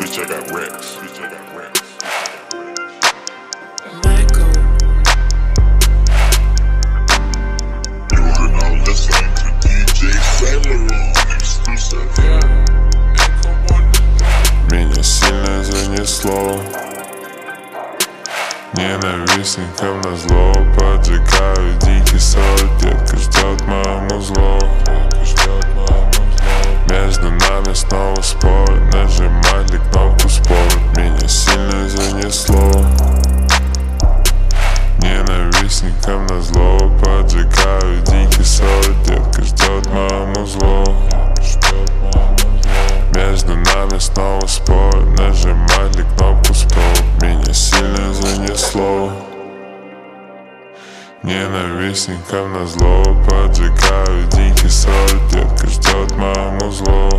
Bitch, I got racks. Bitch, I got racks. You are now listening to DJ Saint Laurent exclusive. Меня сильно занесло. Ненавистникам назло поджигаю дикий сорт. Детка ждет маму зло. Между нами снова спор. Нажимать ли кнопку спорт. Меня сильно занесло. Ненавистникам назло поджигаю дикий сорт. Детка ждет маму зло. Между нами снова спор. Нажимать ли кнопку спорт. Меня сильно занесло. Ненавистникам назло поджигаю дикий сорт. Детка ждет маму зло.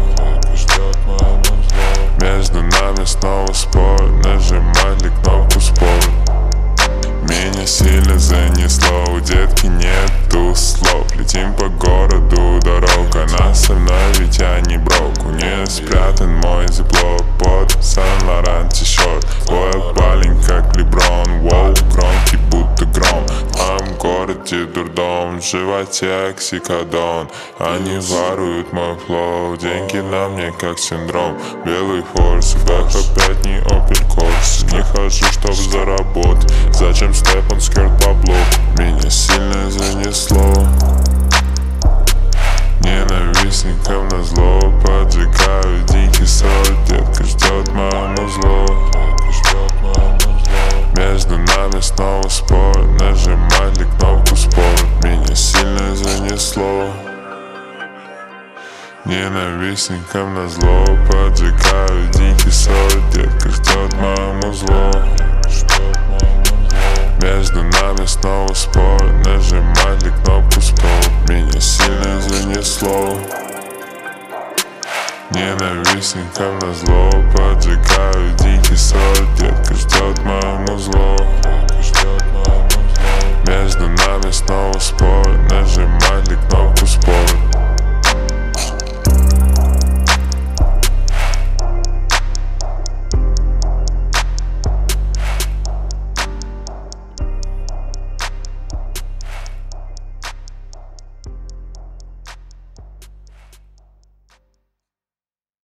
Между нами снова спор. Нажимать ли кнопку спорт. Меня сильно занесло. У детки нету слов. Летим по городу, дорога. Она со мной, ведь я не брок. У нее спрятан мой зиплок под Saint Laurent t-shirt. Твой аквалинг как Леброн. Воу, громкий будто гром. В моем городе дурдом, в животе оксикодон. Они воруют мой флоу. Деньги на мне как синдром. Белый форс, БХ5 не Opel Corsa. Не хожу, чтоб заработать. Зачем степ, он скерт по блоку. Меня сильно занесло. Ненавистникам назло поджигаю дикий сорт. Детка ждет маму зло. Между нами снова спор. Нажимать ли кнопку спорт. Меня сильно занесло. Ненавистникам назло поджигаю дикий сорт. Детка ждет маму зло. Между нами снова спор. Нажимать ли кнопку спорт. Меня сильно занесло. Ненавистникам назло поджигаю дикий сорт. Детка ждет маму зло.